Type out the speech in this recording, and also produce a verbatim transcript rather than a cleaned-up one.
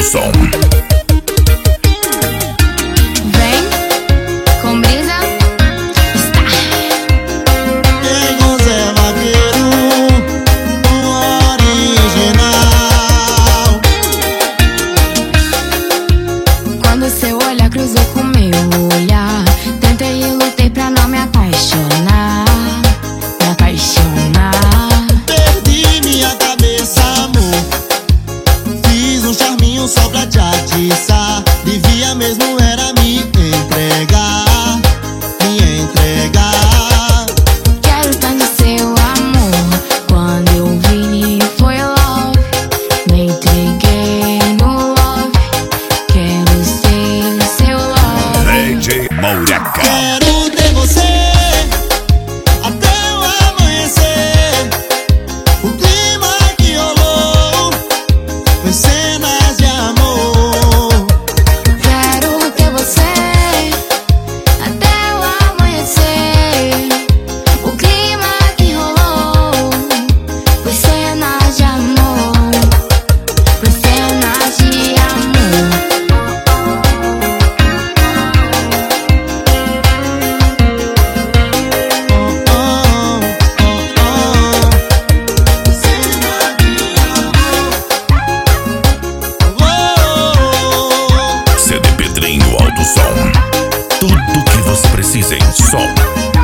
som. Vem com brisa, está. Quem goza é vaqueiro, o original. Quando seu olhar cruzou com meu olhar, tentei e lutei pra não me apaixonar, me apaixonar. Perdi minha cabeça, amor. Fiz um charminho só pra te atiçar. Devia mesmo era me entregar, me entregar. Quero tanto seu amor. Quando eu vi foi love, me entreguei no love. Quero ser seu love. D J Mouraca. Quero ter você até o amanhecer. O clima que rolou foi cenas de amor. Quero ter você até o amanhecer. O clima que rolou foi cenas de amor, foi cenas de amor. Oh, oh, oh, oh. Cenas de amor. Oh. C D Pedrinho Alto Som. Tudo que você precisa em som.